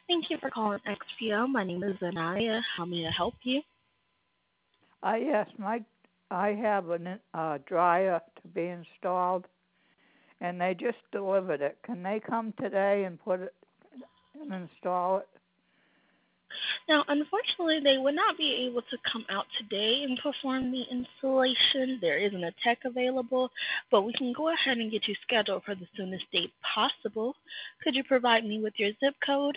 Thank you for calling XPO. My name is Anaya. How may I help you? Yes, I have a dryer to be installed, and they just delivered it. Can they come today and put it and install it? Now, unfortunately, they would not be able to come out today and perform the installation. There isn't a tech available, but we can go ahead and get you scheduled for the soonest date possible. Could you provide me with your zip code?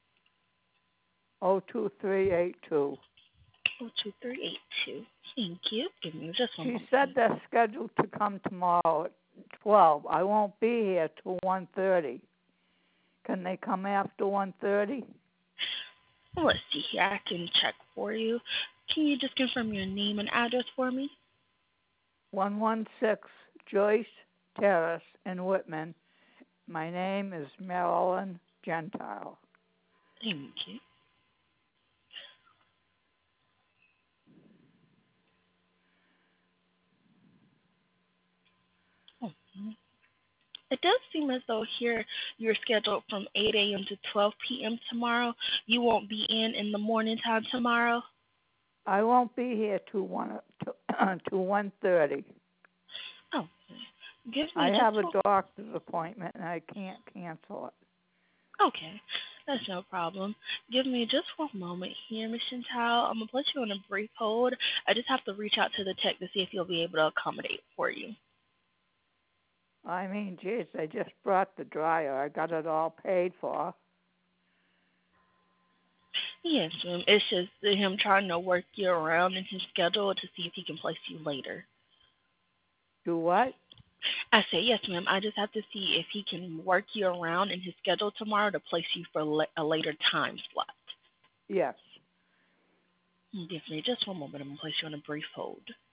02382. 02382. Thank you. Give me just one She moment. said they're scheduled to come tomorrow at 12. I won't be here till 1:30. Can they come after 1:30? Let's see here. I can check for you. Can you just confirm your name and address for me? 116 Joyce Terrace in Whitman. My name is Marilyn Gentile. Thank you. Oh, it does seem as though here you're scheduled from 8 a.m. to 12 p.m. tomorrow. You won't be in the morning time tomorrow? I won't be here till 1:30. Oh, give I me just have a doctor's appointment and I can't cancel it. okay. That's no problem. Give me just one moment here, Ms. Chantal. I'm going to put you on a brief hold. I just have to reach out to the tech to see if you'll be able to accommodate for you. I mean, geez, they just brought the dryer. I got it all paid for. Yes, ma'am. It's just him trying to work you around in his schedule to see if he can place you later. Do what? I say, yes, ma'am. I just have to see if he can work you around in his schedule tomorrow to place you for a later time slot. Yes. Give me just one moment. I'm going to place you on a brief hold.